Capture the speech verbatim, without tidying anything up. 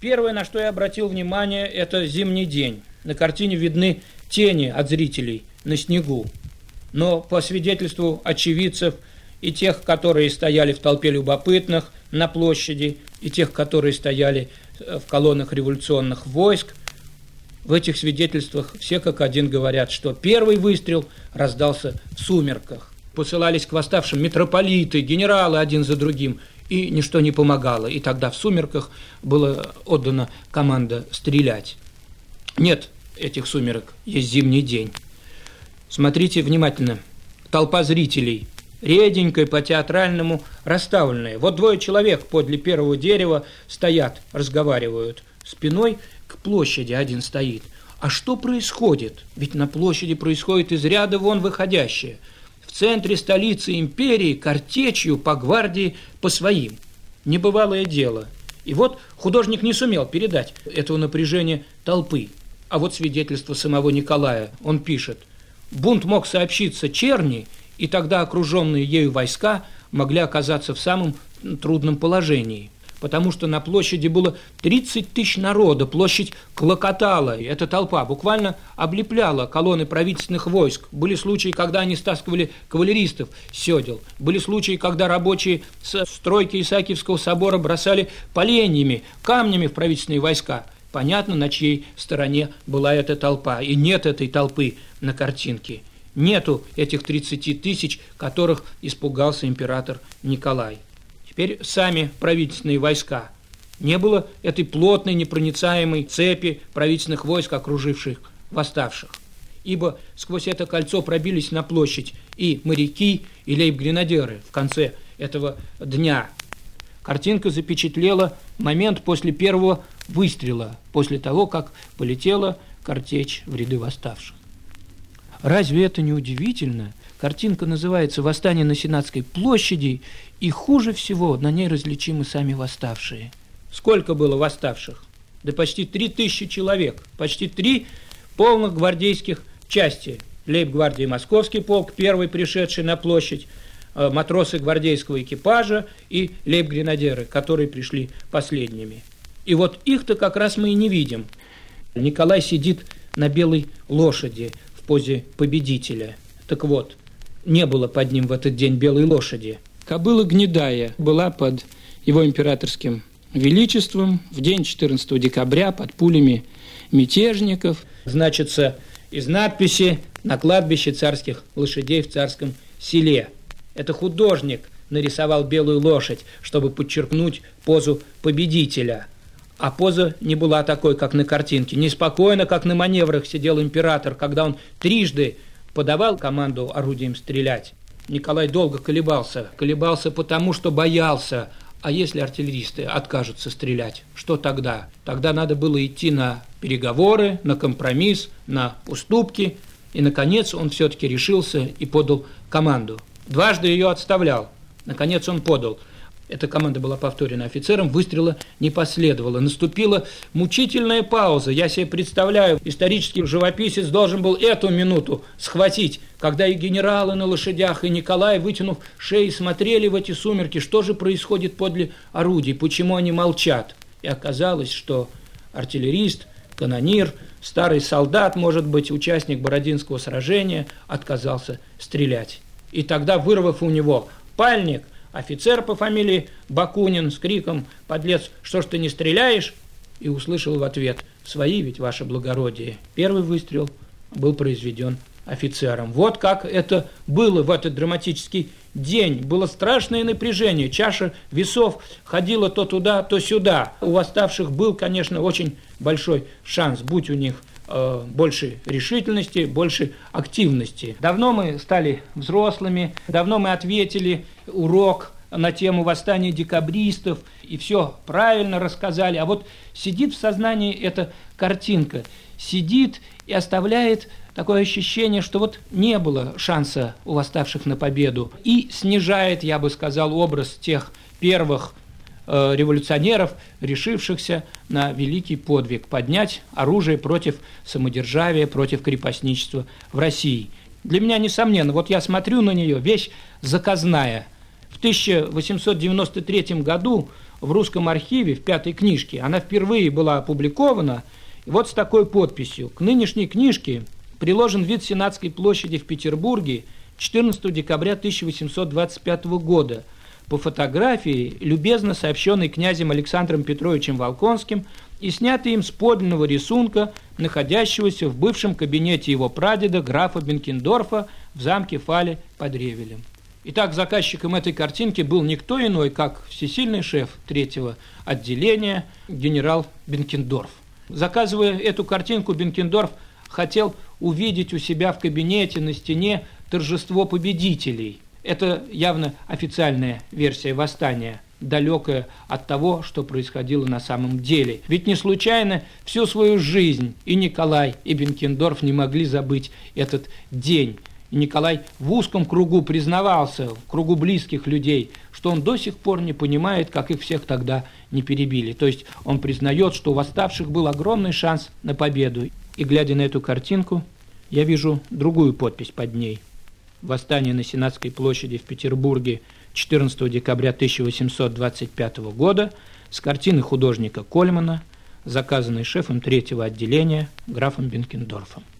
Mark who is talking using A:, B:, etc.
A: Первое, на что я обратил внимание, это зимний день. На картине видны тени от зрителей на снегу. Но по свидетельству очевидцев и тех, которые стояли в толпе любопытных на площади, и тех, которые стояли в колоннах революционных войск, в этих свидетельствах все как один говорят, что первый выстрел раздался в сумерках. Посылались к восставшим митрополиты, генералы один за другим, и ничто не помогало. И тогда в сумерках была отдана команда стрелять. Нет этих сумерок, есть зимний день. Смотрите внимательно. Толпа зрителей, реденькая, по-театральному расставленная. Вот двое человек подле первого дерева стоят, разговаривают. Спиной к площади один стоит. А что происходит? Ведь на площади происходит из ряда вон выходящее. В центре столицы империи картечью по гвардии по своим. Небывалое дело. И вот художник не сумел передать этого напряжения толпы. А вот свидетельство самого Николая. Он пишет: бунт мог сообщиться черни, и тогда окруженные ею войска могли оказаться в самом трудном положении. Потому что на площади было тридцать тысяч народа, площадь клокотала, и эта толпа буквально облепляла колонны правительственных войск. Были случаи, когда они стаскивали кавалеристов с седел, были случаи, когда рабочие с стройки Исаакиевского собора бросали поленьями, камнями в правительственные войска. Понятно, на чьей стороне была эта толпа, и нет этой толпы на картинке. Нету этих тридцати тысяч, которых испугался император Николай. Теперь сами правительственные войска. Не было этой плотной, непроницаемой цепи правительственных войск, окруживших восставших. Ибо сквозь это кольцо пробились на площадь и моряки, и лейб-гренадеры в конце этого дня. Картинка запечатлела момент после первого выстрела, после того, как полетела картечь в ряды восставших. Разве это не удивительно? Картинка называется «Восстание на Сенатской площади», и хуже всего на ней различимы сами восставшие. Сколько было восставших? Да почти три тысячи человек, почти три полных гвардейских части. Лейб-гвардии Московский полк, первый пришедший на площадь, матросы гвардейского экипажа и лейб-гренадеры, которые пришли последними. И вот их-то как раз мы и не видим. Николай сидит на белой лошади в позе победителя. Так вот, не было под ним в этот день белой лошади. Кобыла гнедая была под его императорским величеством в день четырнадцатого декабря под пулями мятежников. Значится из надписи «На кладбище царских лошадей в царском селе». Это художник нарисовал белую лошадь, чтобы подчеркнуть позу победителя. А поза не была такой, как на картинке. Неспокойно, как на маневрах, сидел император, когда он трижды подавал команду орудием стрелять. Николай долго колебался. Колебался потому, что боялся. А если артиллеристы откажутся стрелять, что тогда? Тогда надо было идти на переговоры, на компромисс, на уступки. И, наконец, он все-таки решился и подал команду. Дважды ее отставлял. Наконец, он подал. Эта команда была повторена офицером, выстрела не последовало. Наступила мучительная пауза. Я себе представляю, исторический живописец должен был эту минуту схватить, когда и генералы на лошадях, и Николай, вытянув шеи, смотрели в эти сумерки, что же происходит подле орудий, почему они молчат. И оказалось, что артиллерист, канонир, старый солдат, может быть, участник Бородинского сражения, отказался стрелять. И тогда, вырвав у него пальник, офицер по фамилии Бакунин с криком «Подлец, что ж ты не стреляешь?» и услышал в ответ «Свои ведь, ваше благородие». Первый выстрел был произведен офицером. Вот как это было в этот драматический день. Было страшное напряжение. Чаша весов ходила то туда, то сюда. У восставших был, конечно, очень большой шанс, будь у них э, больше решительности, больше активности. Давно мы стали взрослыми, давно мы ответили урок на тему восстания декабристов, и все правильно рассказали. А вот сидит в сознании эта картинка, сидит и оставляет такое ощущение, что вот не было шанса у восставших на победу, и снижает, я бы сказал, образ тех первых э, революционеров, решившихся на великий подвиг, поднять оружие против самодержавия, против крепостничества в России. Для меня, несомненно, вот я смотрю на нее, вещь заказная. В тысяча восемьсот девяносто третьем году в русском архиве, в пятой книжке. Она впервые была опубликована, и вот с такой подписью. К нынешней книжке приложен вид Сенатской площади в Петербурге четырнадцатого декабря тысяча восемьсот двадцать пятого года по фотографии, любезно сообщенной князем Александром Петровичем Волконским и снятой им с подлинного рисунка, находящегося в бывшем кабинете его прадеда, графа Бенкендорфа, в замке Фале под Ревелем. Итак, заказчиком этой картинки был никто иной, как всесильный шеф третьего отделения генерал Бенкендорф. Заказывая эту картинку, Бенкендорф хотел увидеть у себя в кабинете на стене торжество победителей. Это явно официальная версия восстания, далекая от того, что происходило на самом деле. Ведь не случайно всю свою жизнь и Николай, и Бенкендорф не могли забыть этот день. И Николай в узком кругу признавался, в кругу близких людей, что он до сих пор не понимает, как их всех тогда не перебили. То есть он признает, что у восставших был огромный шанс на победу. И глядя на эту картинку, я вижу другую подпись под ней. Восстание на Сенатской площади в Петербурге четырнадцатого декабря тысяча восемьсот двадцать пятого года с картины художника Кольмана, заказанной шефом третьего отделения графом Бенкендорфом.